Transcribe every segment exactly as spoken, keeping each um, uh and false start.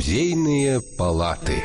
Музейные палаты.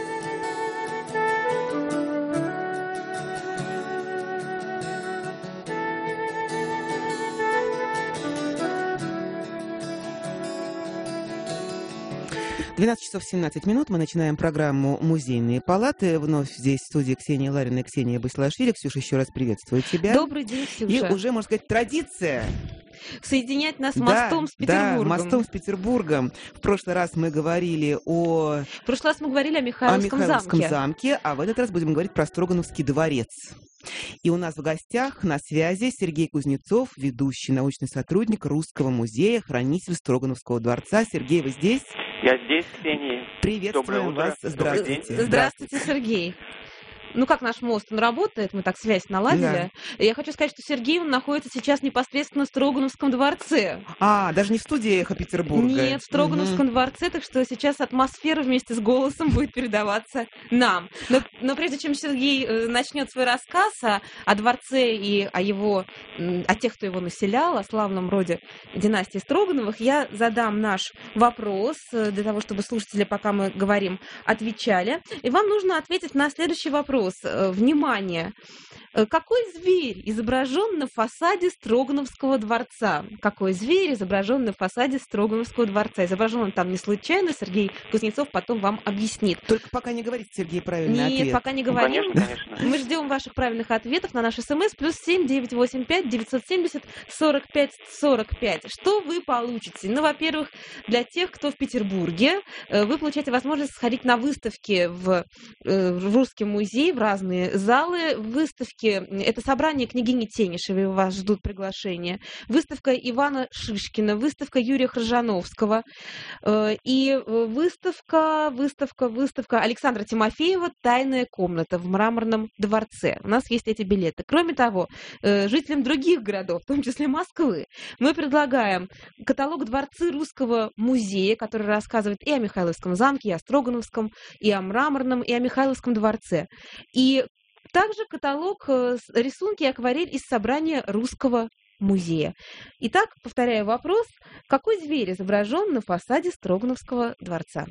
двенадцать часов семнадцать минут. Мы начинаем программу «Музейные палаты». Вновь здесь в студии Ксения Ларина и Ксения Басилашвили. Ксюша, еще раз приветствую тебя. Добрый день, Ксюша. И уже, можно сказать, традиция. Соединять нас Да, мостом с Петербургом. Да, мостом с Петербургом. В прошлый раз мы говорили о... В прошлый раз мы говорили о Михайловском, о Михайловском замке. замке, а в этот раз будем говорить про Строгановский дворец. И у нас в гостях на связи Сергей Кузнецов, ведущий научный сотрудник Русского музея, хранитель Строгановского дворца. Сергей, вы здесь? Я здесь, Ксения. Приветствуем вас. Здравствуйте. Здравствуйте. Здравствуйте, Сергей. Ну, как наш мост, он работает, мы так связь наладили. Да. Я хочу сказать, что Сергей, он находится сейчас непосредственно в Строгановском дворце. А, даже не в студии «Эхо Петербурга». Нет, в Строгановском угу. дворце, так что сейчас атмосфера вместе с голосом будет передаваться нам. Но, но прежде чем Сергей начнет свой рассказ о, о дворце и о его, о тех, кто его населял, о славном роде династии Строгановых, я задам наш вопрос для того, чтобы слушатели, пока мы говорим, отвечали. И вам нужно ответить на следующий вопрос. Внимание! Какой зверь изображен на фасаде Строгановского дворца? Какой зверь изображен на фасаде Строгановского дворца? Изображен он там не случайно, Сергей Кузнецов потом вам объяснит. Только пока не говорите, Сергей, правильный Нет, ответ. пока не говорим. Ну, конечно, конечно. Мы ждем ваших правильных ответов на наш смс плюс семь девятьсот восемьдесят пять девятьсот семьдесят сорок пять сорок пять. Что вы получите? Ну, во-первых, для тех, кто в Петербурге, вы получаете возможность сходить на выставки в, в Русский музей, в разные залы. Выставки это собрание княгини Тенишевой, вас ждут приглашения. Выставка Ивана Шишкина, выставка Юрия Хржановского и выставка, выставка, выставка Александра Тимофеева «Тайная комната» в Мраморном дворце. У нас есть эти билеты. Кроме того, жителям других городов, в том числе Москвы, мы предлагаем каталог «Дворцы Русского музея», который рассказывает и о Михайловском замке, и о Строгановском, и о Мраморном, и о Михайловском дворце. И также каталог рисунки и акварель из собрания Русского музея. Итак, повторяю вопрос. Какой зверь изображен на фасаде Строгановского дворца?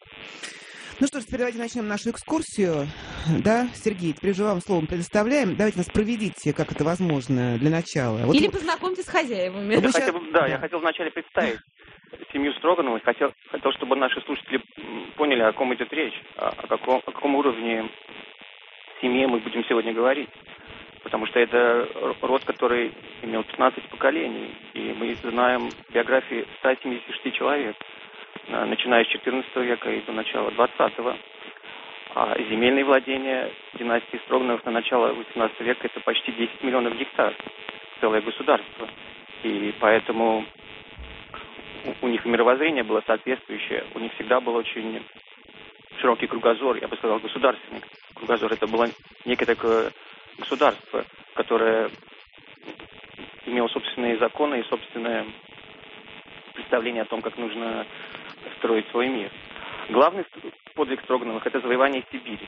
Ну что ж, теперь давайте начнем нашу экскурсию. Да, Сергей, теперь же вам словом предоставляем. Давайте нас проведите, как это возможно, для начала. Вот Или вы... познакомьтесь с хозяевами. Я сейчас... хотел, да, да, я хотел вначале представить семью Строгановых. Хотел, хотел, чтобы наши слушатели поняли, о ком идет речь, о каком, о каком уровне семье мы будем сегодня говорить, потому что это род, который имел пятнадцать поколений, и мы знаем биографии ста семидесяти шести человек, начиная с четырнадцатого века и до начала двадцатого. А земельные владения династии Строгановых на начало восемнадцатого века это почти десять миллионов гектар, целое государство. И поэтому у них мировоззрение было соответствующее, у них всегда был очень широкий кругозор, я бы сказал, государственный кругозор. Это было некое такое государство, которое имело собственные законы и собственное представление о том, как нужно строить свой мир. Главный подвиг Строгановых – это завоевание Сибири.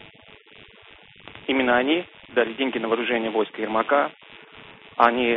Именно они дали деньги на вооружение войска Ермака. Они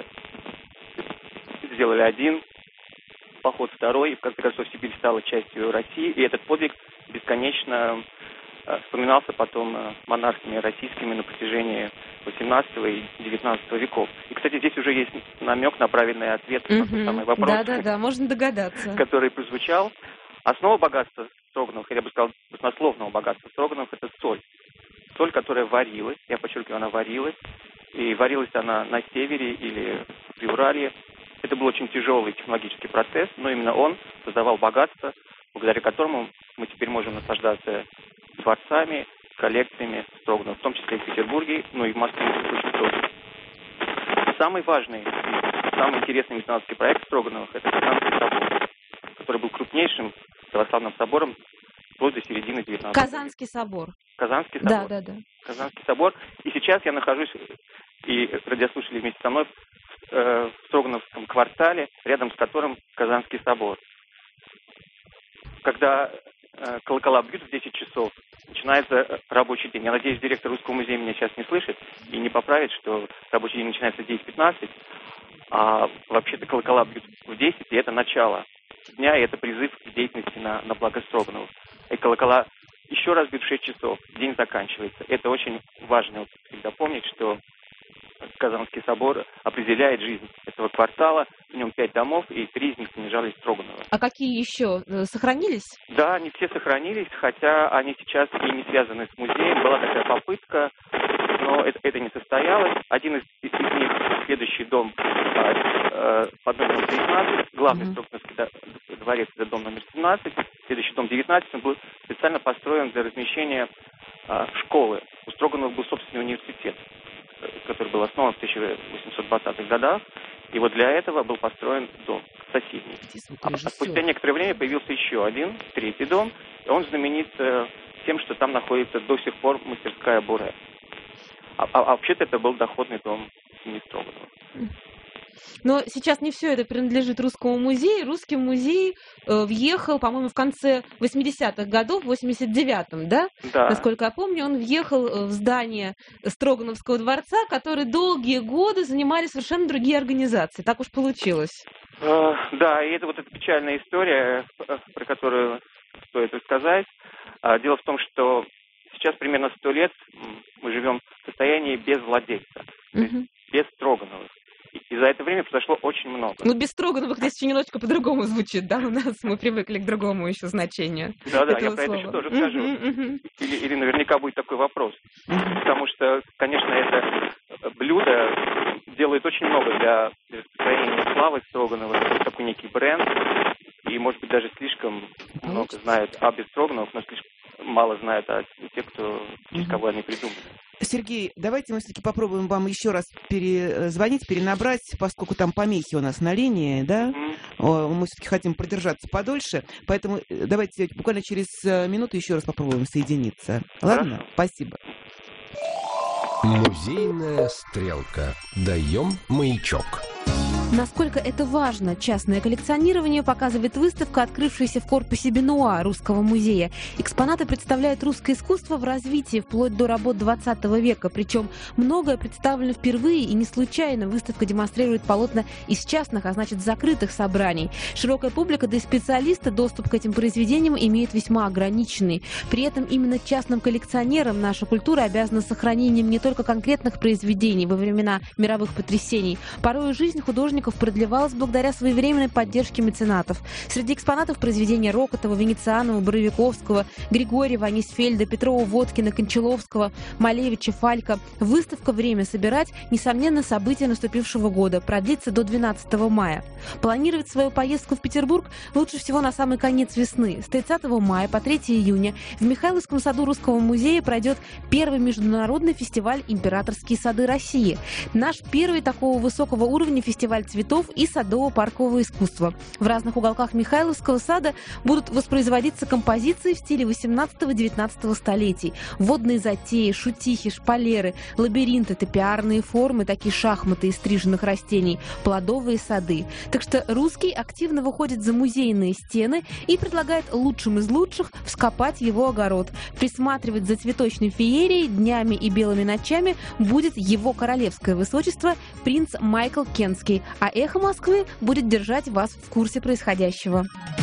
сделали один поход, второй, и в конце концов Сибирь стала частью России. И этот подвиг бесконечно вспоминался потом монархами российскими на протяжении восемнадцатого и девятнадцатого веков. И, кстати, здесь уже есть намек на правильный ответ mm-hmm. на тот самый вопрос, да-да-да, можно догадаться, который прозвучал. Основа богатства Строгановых, я бы сказал, баснословного богатства Строгановых, это соль. Соль, которая варилась, я подчеркиваю, она варилась, и варилась она на севере или в Приуралье. Это был очень тяжелый технологический процесс, но именно он создавал богатство, благодаря которому мы теперь можем наслаждаться дворцами, коллекциями Строгановых, в том числе и в Петербурге, ну и в Москве очень тоже. Самый важный и самый интересный меценатский проект Строгановых – это Казанский собор, который был крупнейшим православным собором вплоть до середины девятнадцатого века. Казанский собор. Казанский собор. Да, да, да. Казанский собор. И сейчас я нахожусь, и радиослушатели вместе со мной, в Строгановском квартале, рядом с которым Казанский собор. Когда э, колокола бьют в десять часов, начинается рабочий день. Я надеюсь, директор Русского музея меня сейчас не слышит и не поправит, что рабочий день начинается в десять пятнадцать, а вообще-то колокола бьют в десять, и это начало дня, и это призыв к деятельности на, на благо Строгановых. и колокола еще раз бьют в шесть часов, день заканчивается. Это очень важно вот всегда помнить, что Казанский собор определяет жизнь этого квартала. В нем пять домов, и три из них принадлежали Строганову. А какие еще э, сохранились? Да, они все сохранились, хотя они сейчас и не связаны с музеем. Была такая попытка, но это, это не состоялось. Один из, из них, следующий дом э, э, под номером тринадцать, главный mm-hmm. Строгановский дворец, это дом номер семнадцать, следующий дом девятнадцать, он был специально построен для размещения э, школы. У Строганова был собственный университет, который был основан в тысяча восемьсот двадцатых годах. И вот для этого был построен дом соседний. А, а спустя некоторое время появился еще один, третий дом. И он знаменит э, тем, что там находится до сих пор мастерская Буре. А, а, а вообще-то это был доходный дом семьи Строганова. Но сейчас не все это принадлежит Русскому музею. Русский музей э, въехал, по-моему, в конце восьмидесятых годов, в восемьдесят девятом, да? Да. Насколько я помню, он въехал в здание Строгановского дворца, которые долгие годы занимали совершенно другие организации. Так уж получилось. Э, да, и это вот эта печальная история, про которую стоит рассказать. Дело в том, что сейчас примерно сто лет мы живем в состоянии без владельца, то есть без Строгановых. И за это время произошло очень много. Ну, без Строгановых здесь еще немножечко по-другому звучит, да? У нас мы привыкли к другому еще значению. Да-да, я про это еще тоже скажу. Или, или наверняка будет такой вопрос. Потому что, конечно, это блюдо делает очень много для распространения славы Строганова, такой некий бренд. И, может быть, даже слишком много знают об Строгановых, но слишком мало знают о тех, кто, через кого они придумали. Сергей, давайте мы все-таки попробуем вам еще раз перезвонить, перенабрать, поскольку там помехи у нас на линии, да? Mm-hmm. Мы все-таки хотим продержаться подольше, поэтому давайте буквально через минуту еще раз попробуем соединиться. Ладно? Хорошо. Спасибо. Музейная стрелка. Даем маячок. Насколько это важно, частное коллекционирование, показывает выставка, открывшаяся в корпусе Бенуа Русского музея. Экспонаты представляют русское искусство в развитии вплоть до работ двадцатого века. Причем многое представлено впервые и не случайно. Выставка демонстрирует полотна из частных, а значит закрытых собраний. Широкая публика, да и специалисты доступ к этим произведениям имеют весьма ограниченный. При этом именно частным коллекционерам наша культура обязана сохранением не только конкретных произведений во времена мировых потрясений. Порой жизнь художников продлевалась благодаря своевременной поддержке меценатов. Среди экспонатов произведения Рокотова, Венецианова, Боровиковского, Григорьева, Анисфельда, Петрова, Водкина, Кончаловского, Малевича, Фалька. Выставка «Время собирать» – несомненно, событие наступившего года. Продлится до двенадцатого мая. Планировать свою поездку в Петербург лучше всего на самый конец весны. С тридцатого мая по третьего июня в Михайловском саду Русского музея пройдет первый международный фестиваль «Императорские сады России». Наш первый такого высокого уровня фестиваль цветов и садово-паркового искусства. В разных уголках Михайловского сада будут воспроизводиться композиции в стиле восемнадцатого-девятнадцатого столетий. Водные затеи, шутихи, шпалеры, лабиринты, топиарные формы, такие шахматы из стриженных растений, плодовые сады. Так что русский активно выходит за музейные стены и предлагает лучшим из лучших вскопать его огород. Присматривать за цветочной феерией днями и белыми ночами будет его королевское высочество принц Майкл Кенский. А «Эхо Москвы» будет держать вас в курсе происходящего.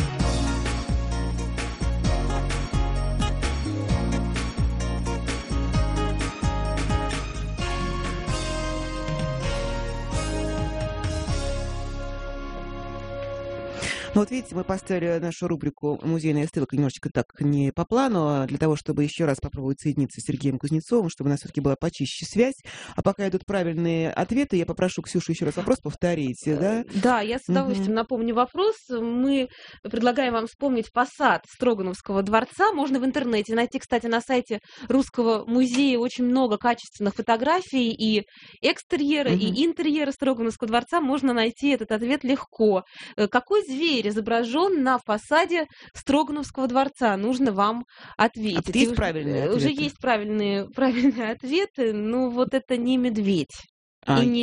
Ну вот видите, мы поставили нашу рубрику «Музейная стрелка» немножечко так не по плану, а для того, чтобы еще раз попробовать соединиться с Сергеем Кузнецовым, чтобы у нас все-таки была почище связь. А пока идут правильные ответы, я попрошу Ксюшу еще раз вопрос повторить, да? Да, я с удовольствием угу. напомню вопрос. Мы предлагаем вам вспомнить фасад Строгановского дворца. Можно в интернете найти, кстати, на сайте Русского музея очень много качественных фотографий и экстерьера, угу. и интерьера Строгановского дворца. Можно найти этот ответ легко. Какой зверь изображен на фасаде Строгановского дворца? Нужно вам ответить. А есть уже, правильные ответы? Уже есть правильные, правильные ответы, но вот это не медведь а, и не лев.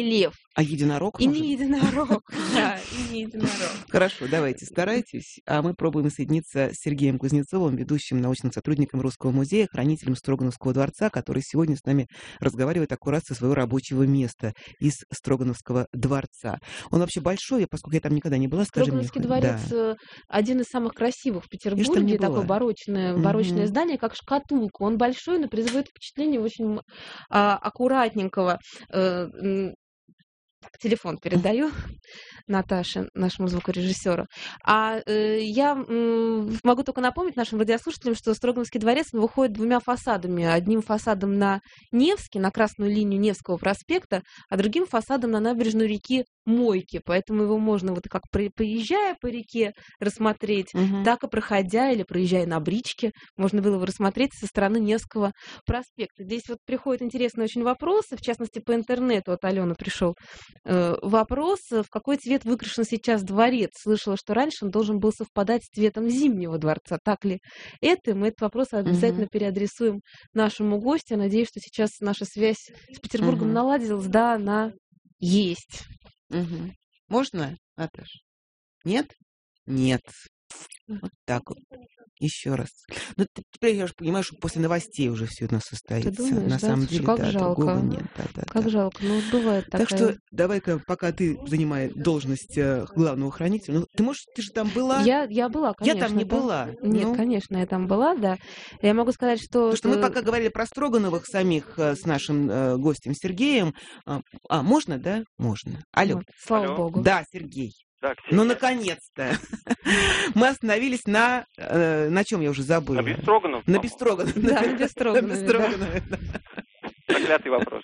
А единорог? И может? не единорог, да, и не единорог. Хорошо, давайте, старайтесь. А мы пробуем соединиться с Сергеем Кузнецовым, ведущим научным сотрудником Русского музея, хранителем Строгановского дворца, который сегодня с нами разговаривает аккурат со своего рабочего места из Строгановского дворца. Он вообще большой, поскольку я там никогда не была, скажи мне. Строганский дворец Да. э, один из самых красивых в там не Петербурге, была. такое барочное, барочное Мгм. здание, как шкатулка. Он большой, но производит впечатление очень м, а, аккуратненького. Э, м, так, телефон передаю Наташе, нашему звукорежиссеру. А э, я м, могу только напомнить нашим радиослушателям, что Строгановский дворец он выходит двумя фасадами. Одним фасадом на Невский, на красную линию Невского проспекта, а другим фасадом на набережную реки Мойки. Поэтому его можно вот как при- проезжая по реке рассмотреть, Мгм. так и проходя или проезжая на бричке, можно было его рассмотреть со стороны Невского проспекта. Здесь вот приходят интересные очень вопросы, в частности, по интернету от Алены пришел э, вопрос, в какой цвет выкрашен сейчас дворец. Слышала, что раньше он должен был совпадать с цветом Зимнего дворца. Так ли это? Мы этот вопрос обязательно Мгм. переадресуем нашему гостю. Надеюсь, что сейчас наша связь с Петербургом Мгм. наладилась. Да, она есть. Мгм. Можно, Наташ? Нет? Нет. Вот так вот. Еще раз. Ну, ты- теперь я уже понимаю, что после новостей уже все у нас состоится. думаешь, На да? самом Слушай, деле, как да, жалко. другого нет. Да, да, Как да. жалко. Ну, вот бывает Так такая... что давай-ка, пока ты занимаешь должность э, главного хранителя, ну, ты можешь, ты же там была? Я, я была, Я конечно. там не да. была. Нет, Ну, конечно, я там была, да. Я могу сказать, что... потому что мы э, пока говорили про Строгановых самих э, с нашим э, гостем Сергеем. А, а, можно, да? Можно. Алло. вот, слава Алло. богу. Да, Сергей. Да, Ксения. Ну, наконец-то. Мы остановились на... э, на чем я уже забыла? На Бестроганов. На Бестроганове. Да, на Бестроганове, На да. Бестроганове, да. Проклятый вопрос.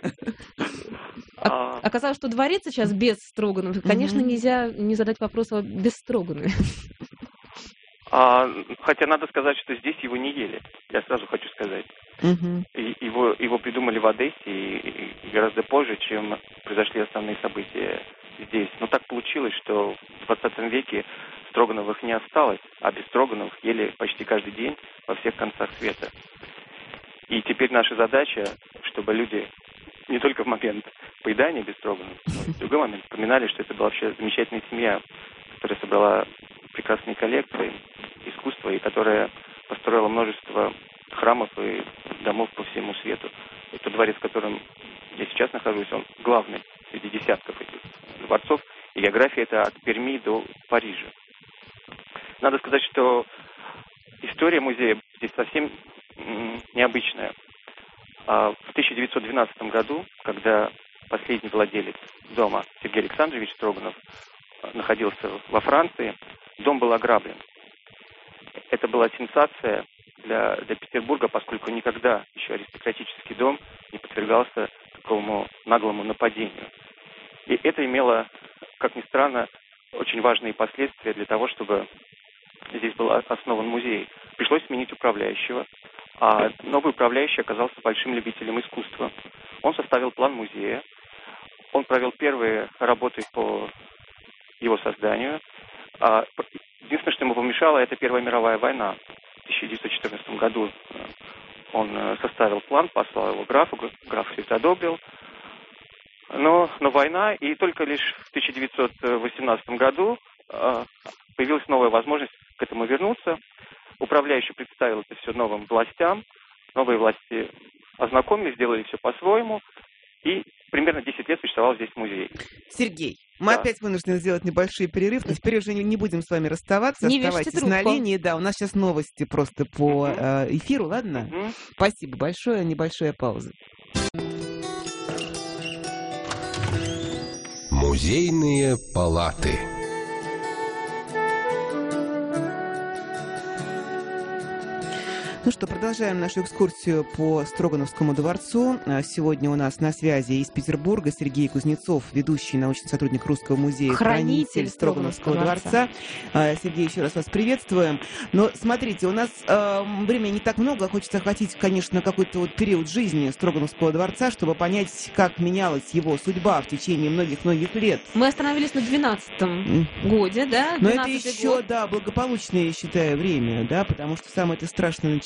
А, Оказалось, что дворец сейчас без Строганова. Конечно, Мгм. нельзя не задать вопрос о без Строганове. а, Хотя надо сказать, что здесь его не ели. Я сразу хочу сказать. Мгм. И его, его придумали в Одессе и, и гораздо позже, чем произошли основные события здесь. Но так получилось, что в двадцатом веке Строгановых не осталось, а без Строгановых ели почти каждый день во всех концах света. И теперь наша задача, чтобы люди не только в момент поедания без Строгановых, но и в другой момент вспоминали, что это была вообще замечательная семья, которая собрала прекрасные коллекции искусства и которая построила множество храмов и домов по всему свету. Это дворец, в котором я сейчас нахожусь, он главный среди десятков этих дворцов. И география это от Перми до Парижа. Надо сказать, что история музея здесь совсем м, необычная. А в тысяча девятьсот двенадцатом году, когда последний владелец дома Сергей Александрович Строганов а, находился во Франции, дом был ограблен. Это была сенсация для, для Петербурга, поскольку никогда еще аристократический дом не подвергался такому наглому нападению. И это имело, как ни странно, очень важные последствия для того, чтобы здесь был основан музей. Пришлось сменить управляющего, а новый управляющий оказался большим любителем искусства. Он составил план музея, он провел первые работы по его созданию. А единственное, что ему помешало, это Первая мировая война. В тысяча девятьсот четырнадцатом году он составил план, послал его графу, граф все это одобрил. Но, но война, и только лишь в тысяча девятьсот восемнадцатом году э, появилась новая возможность к этому вернуться. Управляющий представил это все новым властям. Новые власти ознакомились, сделали все по-своему. И примерно десять лет существовал здесь музей. Сергей, мы Да. опять вынуждены сделать небольшой перерыв, но теперь уже не, не будем с вами расставаться. Не вешайте Оставайтесь на трубку. линии. Да, у нас сейчас новости просто по Мгм. э, эфиру, ладно? Мгм. Спасибо большое, небольшая пауза. Музейные палаты. Ну что, продолжаем нашу экскурсию по Строгановскому дворцу. А Сегодня у нас на связи из Петербурга Сергей Кузнецов, ведущий научный сотрудник Русского музея, Хранитель Строгановского Строгановского дворца. А, Сергей, еще раз вас приветствуем. Но смотрите, у нас э, времени не так много, хочется охватить, конечно, какой-то вот период жизни Строгановского дворца, чтобы понять, как менялась его судьба в течение многих-многих лет. Мы остановились на двенадцатом М. годе, да? Но это двенадцатый еще, год. да, благополучное, я считаю, время, да, потому что самое это страшное началось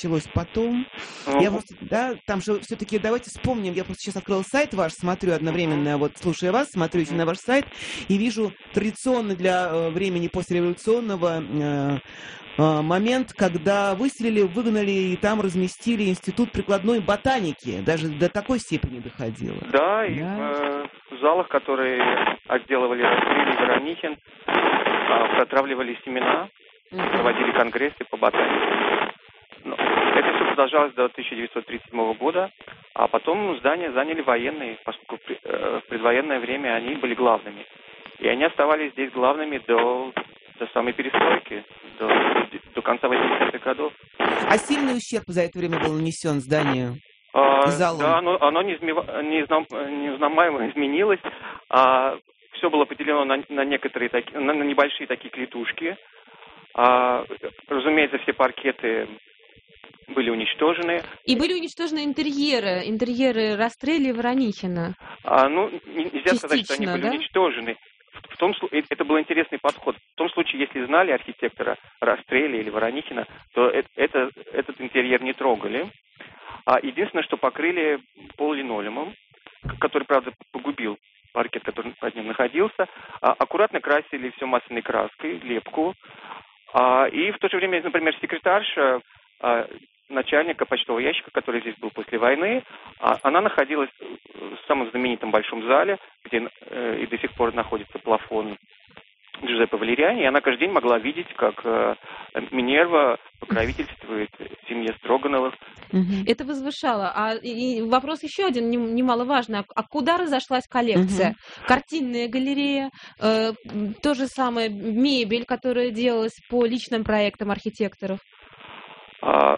началось потом? Ну, Я просто, да, там же все-таки давайте вспомним. Я просто сейчас открыла сайт ваш, смотрю одновременно, вот слушая вас, смотрю еще на ваш сайт и вижу традиционный для э, времени послереволюционного э, э, момент, когда выселили, выгнали и там разместили институт прикладной ботаники. Даже до такой степени доходило. да, и Да. в э, залах, которые отделывали Растрелли и Воронихин, э, протравливали семена, проводили конгрессы по ботанике. Но это все продолжалось до тысяча девятьсот тридцать седьмого года, а потом здания заняли военные, поскольку в при- э, в предвоенное время они были главными. И они оставались здесь главными до, до самой перестройки, до, до конца восьмидесятых годов. А сильный ущерб за это время был нанесен зданию? А, Залом. да, оно, оно неизмева- неизнам- неузнаваемо изменилось. А, все было поделено на, на некоторые таки, на, на небольшие такие клетушки. А, разумеется, все паркеты были уничтожены. И были уничтожены интерьеры, интерьеры Растрелли и Воронихина. А, ну, н- нельзя сказать, что они Частично, были да? уничтожены. В, в том, слу- э, это был интересный подход. В том случае, если знали архитектора Растрелли или Воронихина, то э- это, этот интерьер не трогали. А единственное, что покрыли пол линолеумом, к- который, правда, погубил паркет, который под ним находился. А, аккуратно красили все масляной краской, лепку. А, и в то же время, например, секретарша а, начальника почтового ящика, который здесь был после войны, а, она находилась в самом знаменитом большом зале, где э, и до сих пор находится плафон Джузеппе Валериани, и она каждый день могла видеть, как э, Минерва покровительствует семье Строгановых. Мгм. Это возвышало. А и и вопрос еще один, нем- немаловажный. А а куда разошлась коллекция? Картинная галерея, э, м, то же самое мебель, которая делалась по личным проектам архитекторов. А,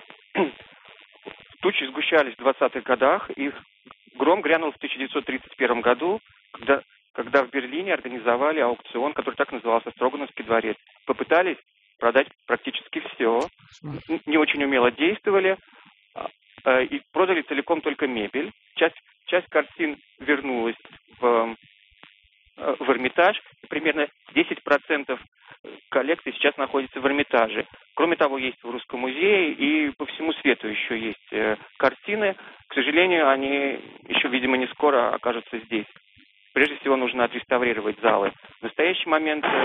тучи сгущались в двадцатых годах, и гром грянул в тысяча девятьсот тридцать первом году, когда, когда в Берлине организовали аукцион, который так назывался «Строгановский дворец». Попытались продать практически все, н- не очень умело действовали, а, э, и продали целиком только мебель. Часть, часть картин вернулась в, э, в Эрмитаж, и примерно десять процентов коллекции сейчас находится в Эрмитаже. Кроме того, есть в Русском музее и по всему свету еще есть э, картины. К сожалению, они еще, видимо, не скоро окажутся здесь. Прежде всего, нужно отреставрировать залы. В настоящий момент э,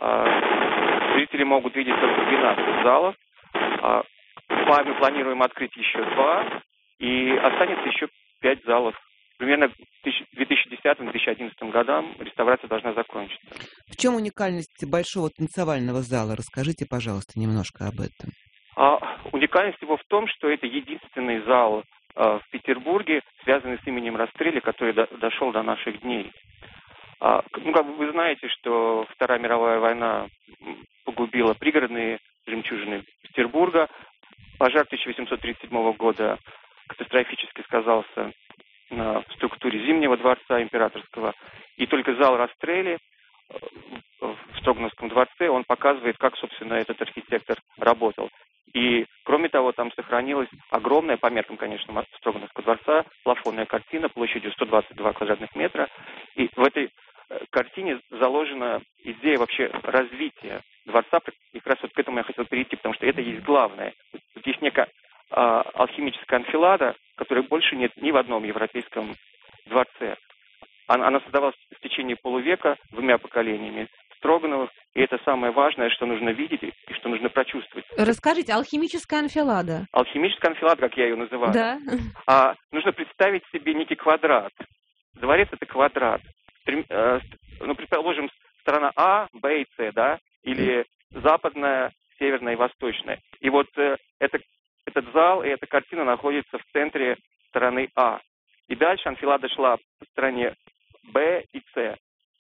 э, зрители могут видеть только двенадцать залов. Э, мы планируем открыть еще два, и останется еще пять залов. Примерно к две тысячи десятому — две тысячи одиннадцатому годам реставрация должна закончиться. В чем уникальность большого танцевального зала? Расскажите, пожалуйста, немножко об этом. А уникальность его в том, что это единственный зал э, в Петербурге, связанный с именем Растрелли, который до- дошел до наших дней. А, к- ну, как бы вы знаете, что Вторая мировая война м, погубила пригородные жемчужины Петербурга. Пожар тысяча восемьсот тридцать седьмого года катастрофически сказался на структуре Зимнего дворца императорского. И только зал Растрелли э, в Строгановском дворце, он показывает, как, собственно, этот архитектор работал. И, кроме того, там сохранилась огромная, по меркам, конечно, Мо- Строгановского дворца, плафонная картина площадью сто двадцать два квадратных метра. И в этой э, картине заложена идея вообще развития дворца. И как раз вот к этому я хотел перейти, потому что это есть главное. Тут есть некая а, алхимическая анфилада, которой больше нет ни в одном европейском дворце. Она, она создавалась в течение полувека двумя поколениями Строгановых, и это самое важное, что нужно видеть и что нужно прочувствовать. Расскажите, алхимическая анфилада. Алхимическая анфилада, как я ее называю. Да. А нужно представить себе некий квадрат. Дворец — это квадрат. Трем- э, с- ну, предположим, сторона А, Б и С, да, или западная, северная и восточная. И вот э, это, этот зал и эта картина находится в центре стороны А. И дальше анфилада шла по стороне Б и С.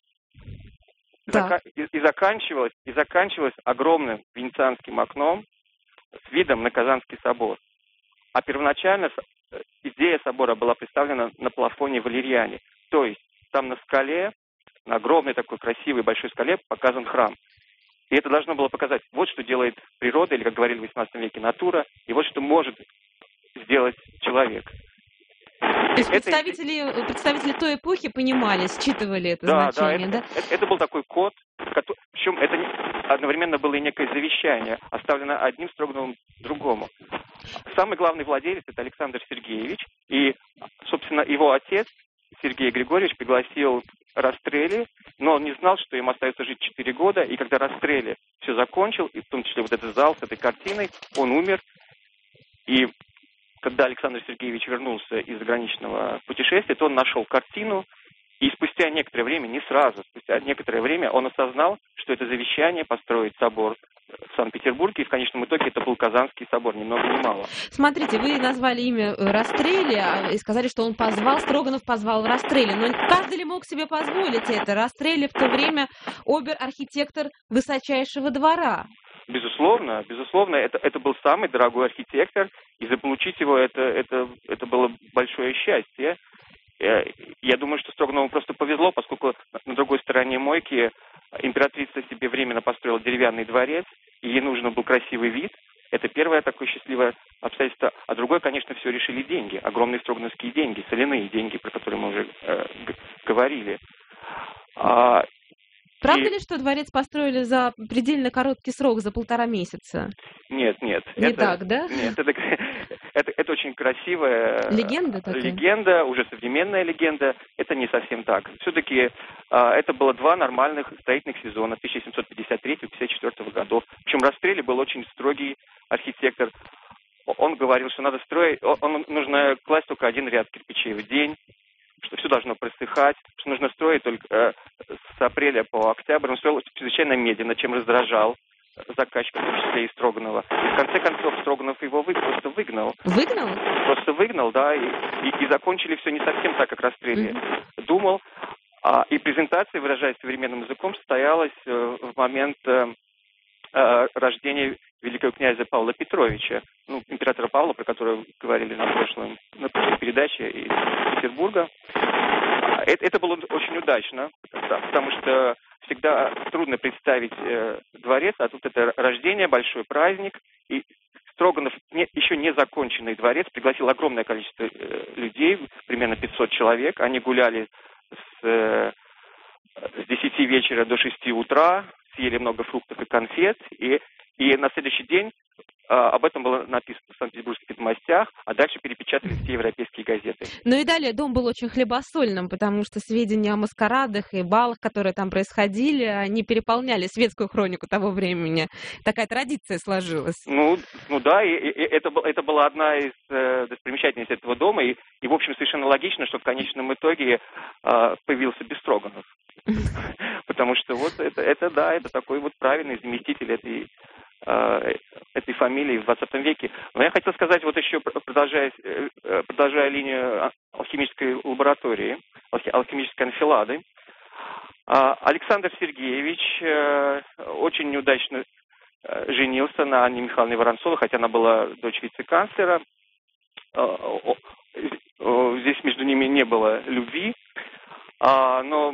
И, Так. зака- и- и заканчивалась, и заканчивалась огромным венецианским окном с видом на Казанский собор. А первоначально с- э, идея собора была представлена на плафоне Валериани. То есть там на скале, на огромной такой красивой большой скале показан храм. И это должно было показать, вот что делает природа, или, как говорили в восемнадцатом веке, натура, и вот что может сделать человек. То есть Это- представители, представители той эпохи понимали, считывали это Да, да, значение, это, да? это- это был такой код, кото- причем это не- одновременно было и некое завещание, оставленное одним Строгановым другому. Самый главный владелец – это Александр Сергеевич. И, собственно, его отец Сергей Григорьевич пригласил Растрелли, но он не знал, что ему остается жить четыре года. И когда Растрелли все закончил, и в том числе вот этот зал с этой картиной, он умер. И когда Александр Сергеевич вернулся из заграничного путешествия, то он нашел картину. И спустя некоторое время, не сразу, спустя некоторое время он осознал, что это завещание построить собор в Санкт-Петербурге, и в конечном итоге это был Казанский собор, ни много ни мало. Смотрите, вы назвали имя Растрелли и сказали, что он позвал, Строганов позвал Растрелли. Но каждый ли мог себе позволить это? Растрелли в то время обер-архитектор высочайшего двора. Безусловно, безусловно, это, это был самый дорогой архитектор, и заполучить его это, это, это было большое счастье. Я думаю, что Строганову просто повезло, поскольку на другой стороне Мойки императрица себе временно построила деревянный дворец, и ей нужен был красивый вид. Это первое такое счастливое обстоятельство. А другое, конечно, все решили деньги. Огромные строгановские деньги, соляные деньги, про которые мы уже э, говорили. А, Правда и... ли, что дворец построили за предельно короткий срок, за полтора месяца? Нет, нет. Не это, так, да? Нет, это, это, это очень красивая легенда, такая? легенда, уже современная легенда. Это не совсем так. Все-таки а, это было два нормальных строительных сезона тысяча семьсот пятьдесят третьего — пятьдесят четвёртого годов. Причем Растрелли был очень строгий архитектор. Он говорил, что надо строить, он, нужно класть только один ряд кирпичей в день, что все должно просыхать, что нужно строить только э, с апреля по октябрь. Он строил чрезвычайно медленно, чем раздражал заказчика, в том числе и Строганова. И в конце концов Строганов его вы, просто выгнал. Выгнал? Просто выгнал, да, и, и, и закончили все не совсем так, как Растрелли mm-hmm. думал. А, и презентация, выражаясь современным языком, состоялась э, в момент э, э, рождения великого князя Павла Петровича, ну, императора Павла, про которого говорили на прошлом, на прошлой передаче из Петербурга. Это, это было очень удачно, потому что всегда трудно представить э, дворец, а тут это рождение, большой праздник, и Строганов, не, еще не законченный дворец, пригласил огромное количество э, людей, примерно пятьсот человек. Они гуляли с, э, с десяти вечера до шести утра, съели много фруктов и конфет, и, и на следующий день э, об этом было написано в Санкт-Петербургских ведомостях, а дальше перепечатали все европейские газеты. Ну и далее дом был очень хлебосольным, потому что сведения о маскарадах и балах, которые там происходили, они переполняли светскую хронику того времени. Такая традиция сложилась. Ну, ну да, и, и это, это была одна из э, достопримечательностей этого дома, и, и, в общем, совершенно логично, что в конечном итоге э, появился Бестроганов. Потому что вот это, это, да, это такой вот правильный заместитель этой, э, этой фамилии в двадцатом веке. Но я хотел сказать, вот еще, продолжая, продолжая линию алхимической лаборатории, алхимической анфилады, э, Александр Сергеевич э, очень неудачно э, женился на Анне Михайловне Воронцовой, хотя она была дочь вице-канцлера. Э, э, здесь между ними не было любви, э, но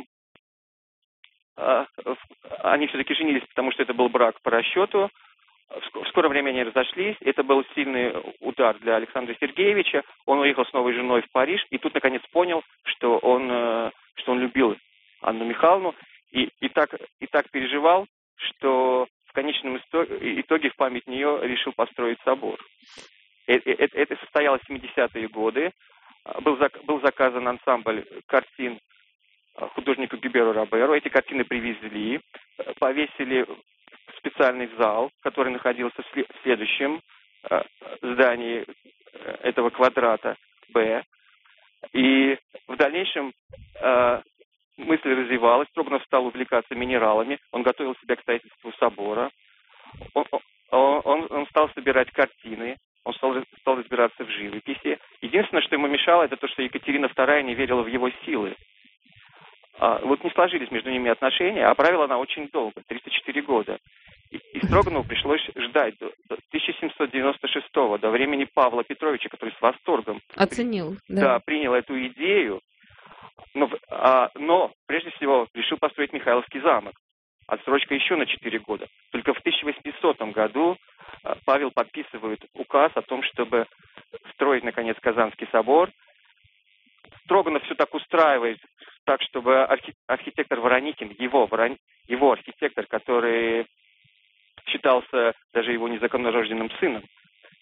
они все-таки женились, потому что это был брак по расчету. В скором времени они разошлись. Это был сильный удар для Александра Сергеевича. Он уехал с новой женой в Париж и тут наконец понял, что он, что он любил Анну Михайловну. И, и, так, и так переживал, что в конечном итоге в память нее решил построить собор. Это, это, это состоялось в семидесятые годы. Был, был заказан ансамбль картин художнику Гюберу Роберу. Эти картины привезли, повесили в специальный зал, который находился в следующем э, здании этого квадрата Б. И в дальнейшем э, мысль развивалась, Строганов стал увлекаться минералами, он готовил себя к строительству собора, он, он, он стал собирать картины, он стал, стал разбираться в живописи. Единственное, что ему мешало, это то, что Екатерина вторая не верила в его силы. А, вот не сложились между ними отношения, а правила она очень долго, тридцать четыре года. И, и Строганову пришлось ждать до, до тысяча семьсот девяносто шестого, до времени Павла Петровича, который с восторгом оценил, да, да, принял эту идею, но, а, но прежде всего решил построить Михайловский замок. Отсрочка еще на четыре года. Только в тысяча восьмисотом году а, Павел подписывает указ о том, чтобы строить, наконец, Казанский собор. Строганов все так устраивает, так, чтобы архи- архитектор Вороникин, его, Ворон... его архитектор, который считался даже его незаконнорожденным сыном,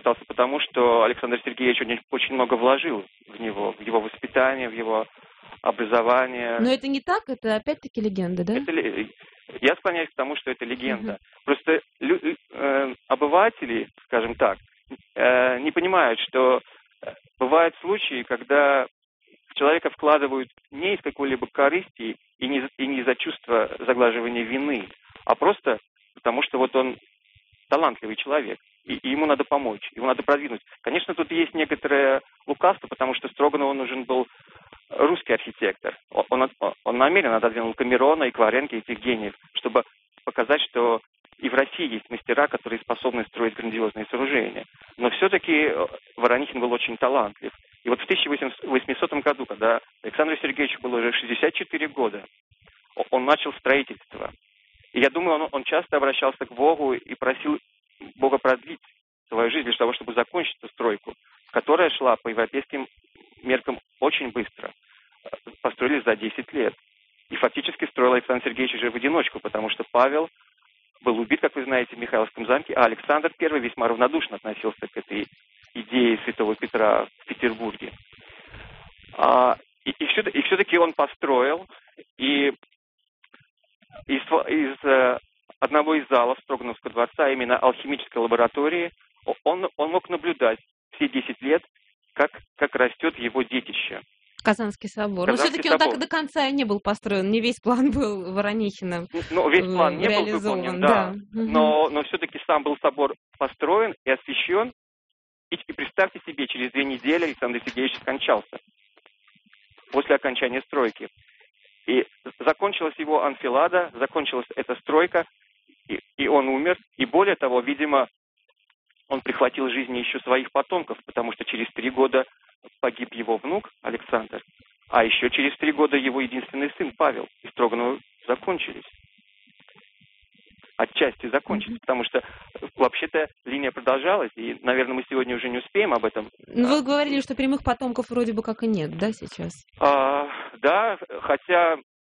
остался потому, что Александр Сергеевич очень, очень много вложил в него, в его воспитание, в его образование. Но это не так, это опять-таки легенда, да? Это, я склоняюсь к тому, что это легенда. Угу. Просто лю, э, обыватели, скажем так, э, не понимают, что бывают случаи, когда в человека вкладывают не из какой-либо корысти и не, и не из-за чувства заглаживания вины, а просто потому, что вот он талантливый человек, и, и ему надо помочь, ему надо продвинуть. Конечно, тут есть некоторое лукавство, потому что Строганову нужен был русский архитектор. Он, он, он намеренно отодвинул Камерона и Кваренко, этих гениев, чтобы показать, что и в России есть мастера, которые способны строить грандиозные сооружения. Но все-таки Воронихин был очень талантлив. И вот в тысяча восьмисотом году, когда Александру Сергеевичу было уже шестьдесят четыре года, он начал строительство. И я думаю, он, он часто обращался к Богу и просил Бога продлить свою жизнь для того, чтобы закончить эту стройку, которая шла по европейским меркам очень быстро. Построили за десять лет. И фактически строил Александр Сергеевич уже в одиночку, потому что Павел был убит, как вы знаете, в Михайловском замке, а Александр Первый весьма равнодушно относился к этой идее Святого Петра в Петербурге. А, и, и, все, и все-таки он построил, и из, из одного из залов Строгановского дворца, именно алхимической лаборатории, он, он мог наблюдать все десять лет, как, как растет его детище. Казанский собор. Но все-таки он так и до конца и не был построен. Не весь план был Воронихиным Ну, весь план не был выполнен, да. да. Но, но все-таки сам был собор построен и освящен. И, и представьте себе, через две недели Александр Сергеевич скончался. После окончания стройки. И закончилась его анфилада, закончилась эта стройка, и, и он умер. И более того, видимо, он прихватил жизни еще своих потомков, потому что через три года погиб его внук Александр, а еще через три года его единственный сын Павел. И Строгановы закончились. Отчасти закончились, mm-hmm. потому что вообще-то линия продолжалась, и, наверное, мы сегодня уже не успеем об этом. Ну, вы говорили, что прямых потомков вроде бы как и нет, да, сейчас? А, да, хотя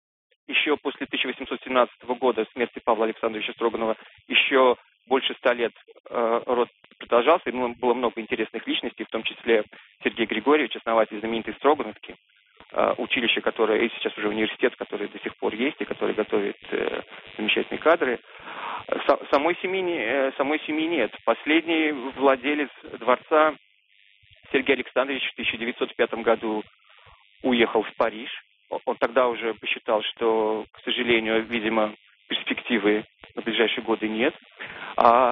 еще после тысяча восемьсот семнадцатого года, смерти Павла Александровича Строганова, еще больше ста лет э, род продолжался, и было много интересных личностей, в том числе Сергей Григорьевич, основатель знаменитой Строгановки, э, училище, которое, и сейчас уже университет, который до сих пор есть, и который готовит э, замечательные кадры. С, самой, семьи, э, самой семьи нет. Последний владелец дворца Сергей Александрович в тысяча девятьсот пятом году уехал в Париж. Он тогда уже посчитал, что, к сожалению, видимо, перспективы на ближайшие годы нет. А,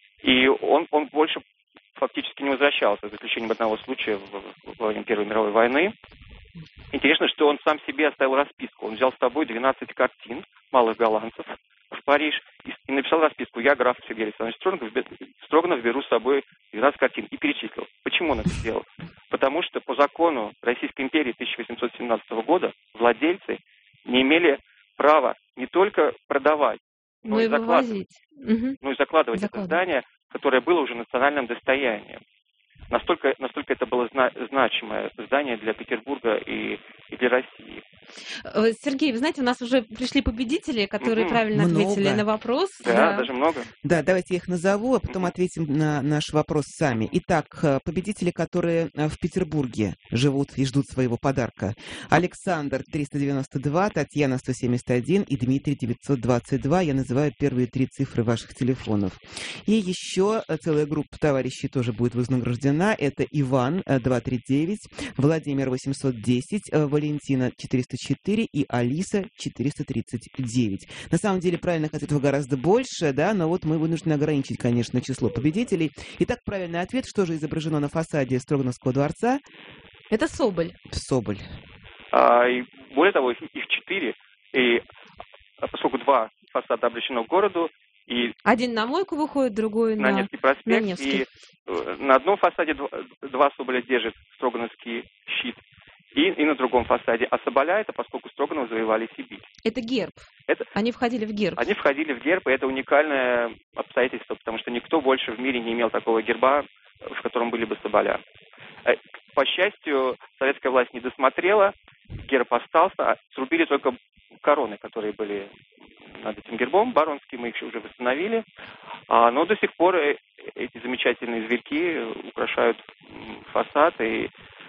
и он, он больше фактически не возвращался, за исключением одного случая во время Первой мировой войны. Интересно, что он сам себе оставил расписку. Он взял с собой двенадцать картин малых голландцев в Париж и, и написал расписку: «Я, граф Сергей Александрович Строганов, Строганов, беру с собой двенадцать картин», и перечислил. Почему он это сделал? Потому что по закону Российской империи тысяча восемьсот семнадцатого года владельцы не имели права не только продавать, но, но и, закладывать, угу. но и закладывать это здание, которое было уже национальным достоянием. Настолько, настолько это было зна- значимое здание для Петербурга и, и для России. Сергей, вы знаете, у нас уже пришли победители, которые mm-hmm. правильно много. ответили на вопрос. Да, да, даже много. Да, давайте я их назову, а потом mm-hmm. ответим на наш вопрос сами. Итак, победители, которые в Петербурге живут и ждут своего подарка. Александр триста девяносто два, Татьяна сто семьдесят один и Дмитрий девятьсот двадцать два. Я называю первые три цифры ваших телефонов. И еще целая группа товарищей тоже будет вознаграждена. Это Иван двести тридцать девять, Владимир восемьсот десять, Валентина четыреста четыре и Алиса четыреста тридцать девять. На самом деле правильных ответов гораздо больше, да, но вот мы вынуждены ограничить, конечно, число победителей. Итак, правильный ответ: что же изображено на фасаде Строгановского дворца? Это Соболь. Соболь. А, и более того, их, их четыре, и поскольку два фасада обращено к городу, и один на Мойку выходит, другой на, на Невский проспект, на Невский. И на одном фасаде два, два Соболя держит Строгановский щит, и, и на другом фасаде. А Соболя — это поскольку Строгановы завоевали Сибирь. Это герб. Это... Они входили в герб. Они входили в герб, и это уникальное обстоятельство, потому что никто больше в мире не имел такого герба, в котором были бы Соболя. По счастью, советская власть не досмотрела, герб остался, срубили только короны, которые были над этим гербом баронским, мы их уже восстановили, а, но до сих пор эти замечательные зверьки украшают фасад и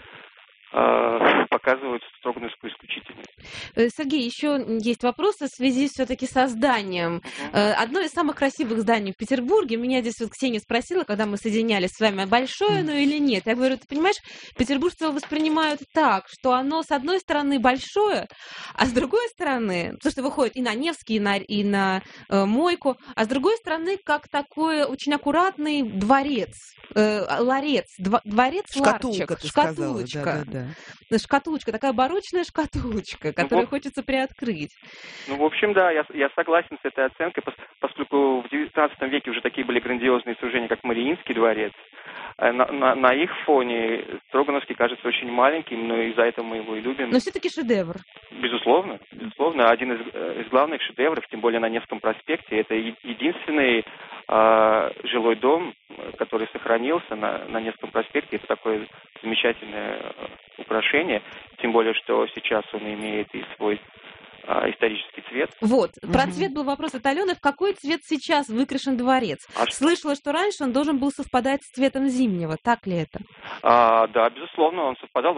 э, показывают строгановскую исключительность. Сергей, еще есть вопросы в связи все-таки со зданием. Uh-huh. Одно из самых красивых зданий в Петербурге. Меня здесь вот Ксения спросила, когда мы соединялись с вами, большое оно или нет. Я говорю, ты понимаешь, петербуржцы его воспринимают так, что оно с одной стороны большое, а с другой стороны, потому что выходит и на Невский, и на, и на э, Мойку, а с другой стороны, как такой очень аккуратный дворец, э, ларец, дво, дворец шкатулка, ларчик, ты шкатулочка. Сказала, да, да, да. Шкатулочка, такая барочная шкатулочка, которую ну, хочется приоткрыть. Ну, в общем, да, я, я согласен с этой оценкой, поскольку в девятнадцатом веке уже такие были грандиозные сооружения, как Мариинский дворец. На, на, на их фоне Строгановский кажется очень маленьким, но из-за этого мы его и любим. Но все-таки шедевр. Безусловно, безусловно. Один из, из главных шедевров, тем более на Невском проспекте, это единственный э, жилой дом, который сохранился на, на Невском проспекте. Это такое замечательное украшение, тем более, что сейчас он имеет и свой а, исторический цвет. Вот, mm-hmm. про цвет был вопрос от Алены. В какой цвет сейчас выкрашен дворец? А Слышала, что раньше он должен был совпадать с цветом Зимнего. Так ли это? А, да, безусловно, он совпадал.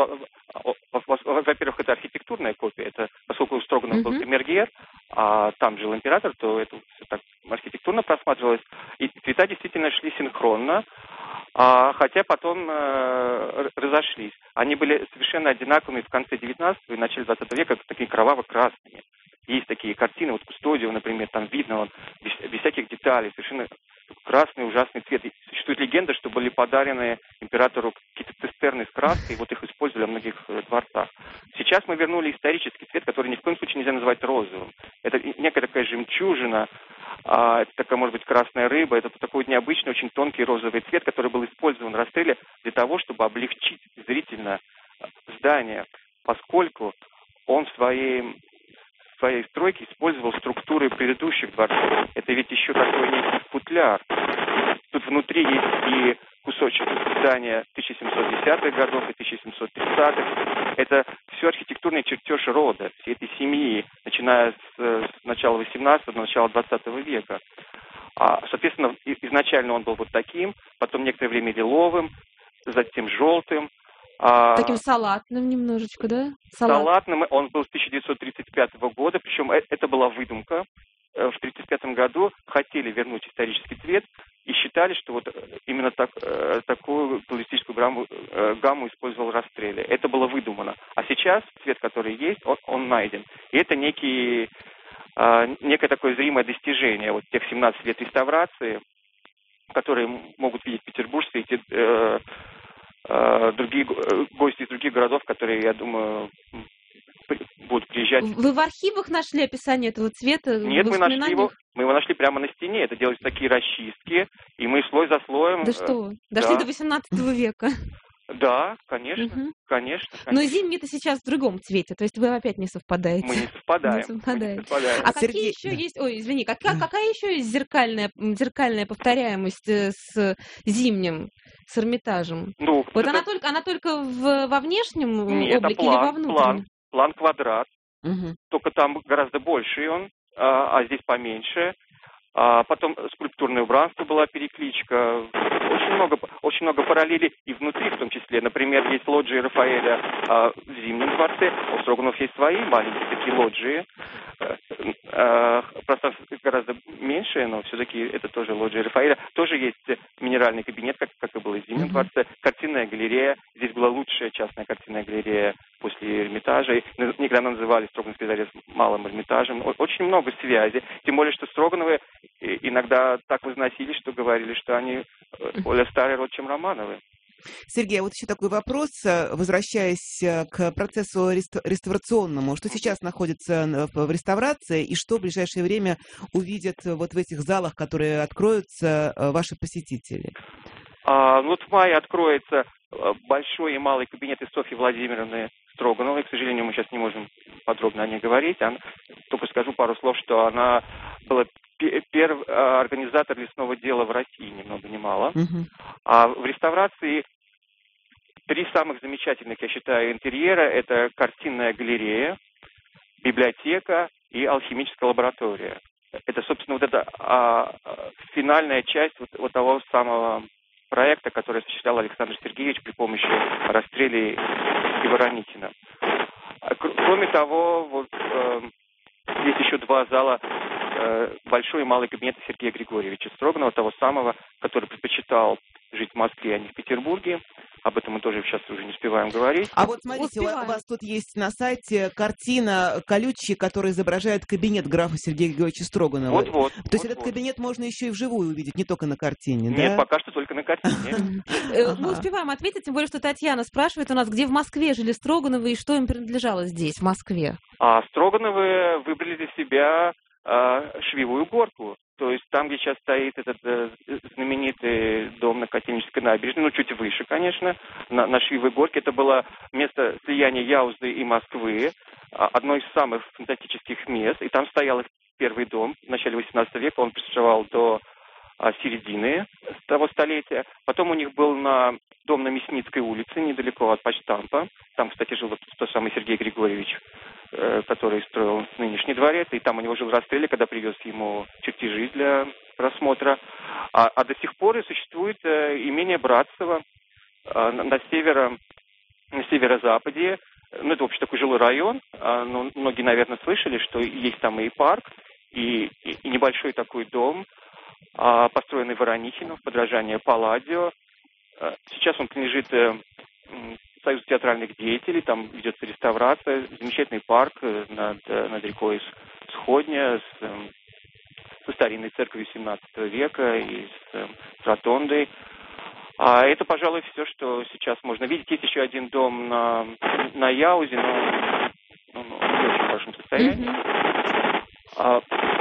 Во-первых, это архитектурная копия. Это, поскольку у Строганова mm-hmm. был камергер, а там жил император, то это все так архитектурно просматривалось. И цвета действительно шли синхронно. А, хотя потом э, разошлись. Они были совершенно одинаковыми в конце девятнадцатого и начале двадцатого века, такие кроваво-красными. Есть такие картины, вот Кустодио, например, там видно, он без, без всяких деталей, совершенно красный ужасный цвет. И существует легенда, что были подарены императору какие-то цистерны с краской, и вот их использовали в многих дворцах. Сейчас мы вернули исторический цвет, который ни в коем случае нельзя называть розовым. Это некая такая жемчужина, а, это такая, может быть, красная рыба, это такой необычный, очень тонкий розовый цвет, который был использован в расстреле для того, чтобы облегчить зрительно здание, поскольку он в своей, в своей стройке использовал структуры предыдущих дворцов. Это ведь еще такой некий футляр. Тут внутри есть и кусочек здания тысяча семьсот десятых годов и тысяча семьсот тридцатых. Это все архитектурный чертеж рода, всей этой семьи, начиная с, с начала восемнадцатого, начала двадцатого века. А, соответственно, изначально он был вот таким, потом некоторое время лиловым, затем желтым. А, таким салатным немножечко, да? Салат. Салатным. Он был с тысяча девятьсот тридцать пятого года, причем это была выдумка. В тридцать пятом году хотели вернуть исторический цвет и считали, что вот именно так, такую колористическую гамму, гамму использовал Растрелли. Это было выдумано. А сейчас цвет, который есть, он, он найден. И это некий, некое такое зримое достижение вот тех семнадцати лет реставрации, которые могут видеть петербуржцы и те, э, э, другие гости из других городов, которые, я думаю, будут приезжать. Вы в архивах нашли описание этого цвета? Нет, мы нашли его, мы его нашли прямо на стене. Это делались такие расчистки, и мы слой за слоем... Да что, дошли да. до восемнадцатого века. Да, конечно, угу. конечно, конечно. Но зимний-то сейчас в другом цвете, то есть вы опять не совпадаете. Мы не совпадаем. Не совпадаем. Мы не совпадаем. А Сергей... какие еще есть... Ой, извини, какая, какая еще есть зеркальная, зеркальная повторяемость с зимним, с Эрмитажем? Ну, вот это... она только, она только в, во внешнем Нет, облике план, или во внутреннем? План, план квадрат, угу. только там гораздо больше он, а, а здесь поменьше. А потом скульптурное убранство была перекличка. Очень много, очень много параллелей и внутри в том числе. Например, есть лоджии Рафаэля а, в Зимнем дворце. У Строганов есть свои маленькие такие лоджии. А, пространство гораздо меньше, но все-таки это тоже лоджия Рафаэля. Тоже есть минеральный кабинет, как, как и было в Зимнем mm-hmm. дворце. Картинная галерея. Здесь была лучшая частная картинная галерея после Эрмитажа. Никогда называли Строгановский дворец малым Эрмитажем. Очень много связей. Тем более, что Строгановы иногда так возносились, что говорили, что они более старый род, чем Романовы. Сергей, а вот еще такой вопрос, возвращаясь к процессу реставрационному. Что сейчас находится в реставрации и что в ближайшее время увидят вот в этих залах, которые откроются, ваши посетители? А, вот в мае откроется большой и малый кабинеты Софьи Владимировны Строгановой. К сожалению, мы сейчас не можем подробно о ней говорить. Она, только скажу пару слов, что она была первый организатор лесного дела в России, ни много ни мало. Uh-huh. А в реставрации три самых замечательных, я считаю, интерьера – это картинная галерея, библиотека и алхимическая лаборатория. это, собственно, вот эта а, финальная часть вот, вот того самого проекта, который осуществлял Александр Сергеевич при помощи расстреле Воронихина. Кроме того, вот, э, есть еще два зала, э, большой и малый кабинет Сергея Григорьевича Строганова, того самого, который предпочитал жить в Москве, а не в Петербурге. Об этом мы тоже сейчас уже не успеваем говорить. А вот смотрите, у, у вас тут есть на сайте картина колючие, которая изображает кабинет графа Сергея Григорьевича Строганова. Вот-вот. То есть вот, этот вот. кабинет можно еще и вживую увидеть, не только на картине, да? Нет, пока что только на картине. Мы успеваем ответить, тем более, что Татьяна спрашивает у нас, где в Москве жили Строгановы и что им принадлежало здесь, в Москве. А Строгановы выбрали для себя Швивую горку. То есть там, где сейчас стоит этот э, знаменитый дом на Котельнической набережной, ну, чуть выше, конечно, на, на Швивой горке. Это было место слияния Яузы и Москвы, одно из самых фантастических мест. И там стоял их первый дом в начале восемнадцатого века. Он проживал до а, середины того столетия. Потом у них был на, дом на Мясницкой улице, недалеко от почтампа. Там, кстати, жил тот самый Сергей Григорьевич, который строил нынешний дворец, и там у него жил Расстрелли, когда привез ему чертежи для просмотра. А, а до сих пор и существует э, имение Братцево э, на, на, северо, на северо-западе. Ну, это, в общем, такой жилой район. Э, но многие, наверное, слышали, что есть там и парк, и, и, и небольшой такой дом, э, построенный Воронихиным в подражание Палладио. Э, сейчас он принадлежит э, Союз театральных деятелей, там ведется реставрация, замечательный парк над, над рекой Сходня с, со старинной церковью семнадцатого века и с, с ротондой. А это, пожалуй, все, что сейчас можно видеть. Есть еще один дом на, на Яузе, но ну, ну, не в очень хорошем состоянии. Mm-hmm. А,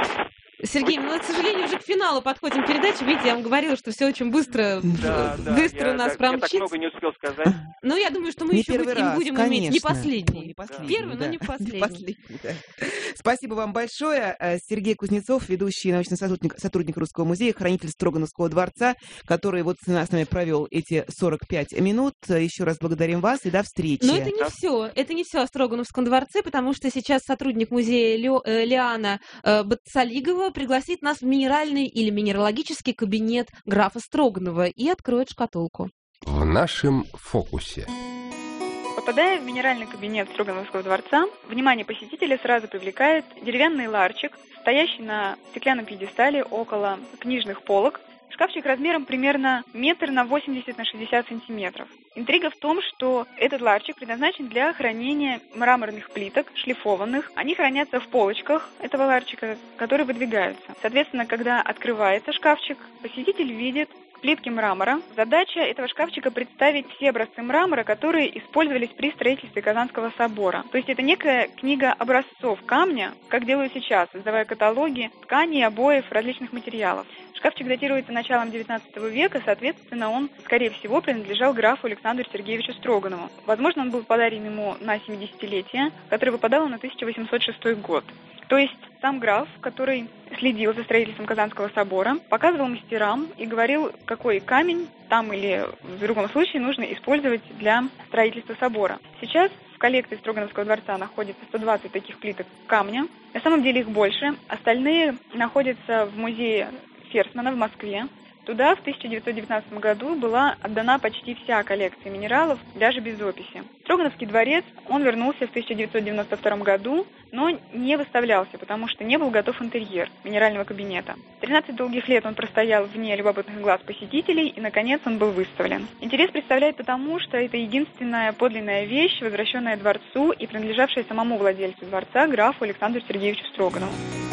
Сергей, мы, к сожалению, уже к финалу подходим к передаче. Видите, я вам говорила, что все очень быстро, да, быстро да, у нас я, промчится. Я так много не успел сказать. Ну, я думаю, что мы не еще быть, им будем раз, иметь не последний. Не последний Первый, да. но не последний. Не последний да. Спасибо вам большое. Сергей Кузнецов, ведущий научный сотрудник, сотрудник Русского музея, хранитель Строгановского дворца, который вот с нами провел эти сорок пять минут. Еще раз благодарим вас и до встречи. Но это не да. все. Это не все о Строгановском дворце, потому что сейчас сотрудник музея Лё, э, Лиана э, Батсалигова пригласит нас в минеральный или минералогический кабинет графа Строганова и откроет шкатулку. В нашем фокусе. Попадая в минеральный кабинет Строгановского дворца, внимание посетителя сразу привлекает деревянный ларчик, стоящий на стеклянном пьедестале около книжных полок. Шкафчик размером примерно метр на восемьдесят на шестьдесят сантиметров. Интрига в том, что этот ларчик предназначен для хранения мраморных плиток, шлифованных. Они хранятся в полочках этого ларчика, которые выдвигаются. Соответственно, когда открывается шкафчик, посетитель видит плитки мрамора. Задача этого шкафчика представить все образцы мрамора, которые использовались при строительстве Казанского собора. То есть это некая книга образцов камня, как делают сейчас, создавая каталоги тканей, обоев, различных материалов. Шкафчик датируется началом девятнадцатого века, соответственно, он, скорее всего, принадлежал графу Александру Сергеевичу Строганову. Возможно, он был подарен ему на семидесятилетие, которое выпадало на тысяча восемьсот шестой год. То есть сам граф, который следил за строительством Казанского собора, показывал мастерам и говорил, какой камень там или в другом случае нужно использовать для строительства собора. Сейчас в коллекции Строгановского дворца находится сто двадцать таких плиток камня. На самом деле их больше. Остальные находятся в музее Ферсмана в Москве. Туда в тысяча девятьсот девятнадцатом году была отдана почти вся коллекция минералов, даже без описи. Строгановский дворец, он вернулся в тысяча девятьсот девяносто втором году, но не выставлялся, потому что не был готов интерьер минерального кабинета. тринадцать долгих лет он простоял вне любопытных глаз посетителей, и, наконец, он был выставлен. Интерес представляет потому, что это единственная подлинная вещь, возвращенная дворцу и принадлежавшая самому владельцу дворца, графу Александру Сергеевичу Строганову.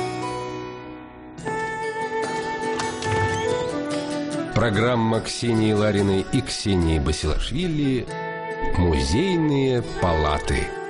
Программа Ксении Лариной и Ксении Басилашвили «Музейные палаты».